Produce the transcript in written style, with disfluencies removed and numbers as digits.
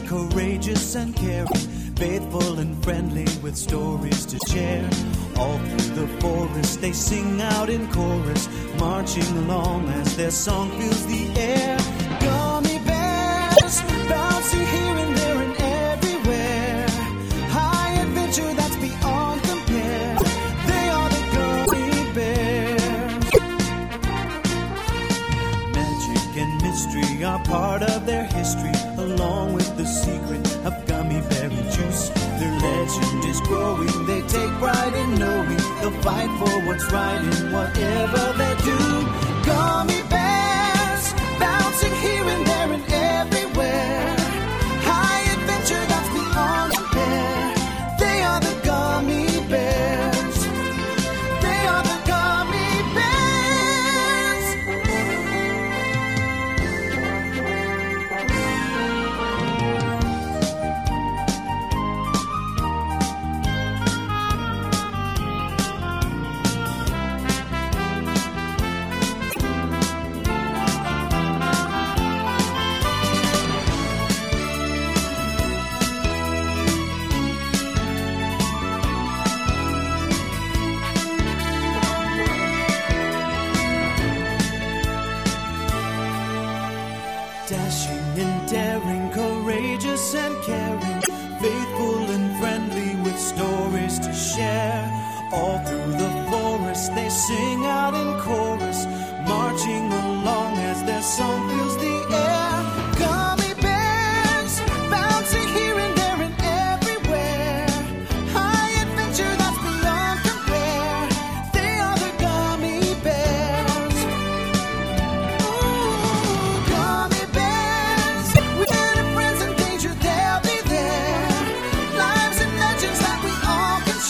courageous and caring, faithful and friendly with stories to share. All through the forest they sing out in chorus, marching along as their song fills the air. Gummy bears, bouncing here and there and everywhere. High adventure that's beyond compare. They are the gummy bears. Magic and mystery are part of their history, along with the secret of gummy berry juice. Their legend is growing, they take pride in knowing they'll fight for what's right in whatever they do. Gummy bears, bouncing here and there and everywhere. High adventure that's beyond compare. They are the gummy bears. They are the gummy bears. Dashing and daring, courageous and caring, faithful and friendly with stories to share. All through the forest they sing out in chorus, marching along as their song fills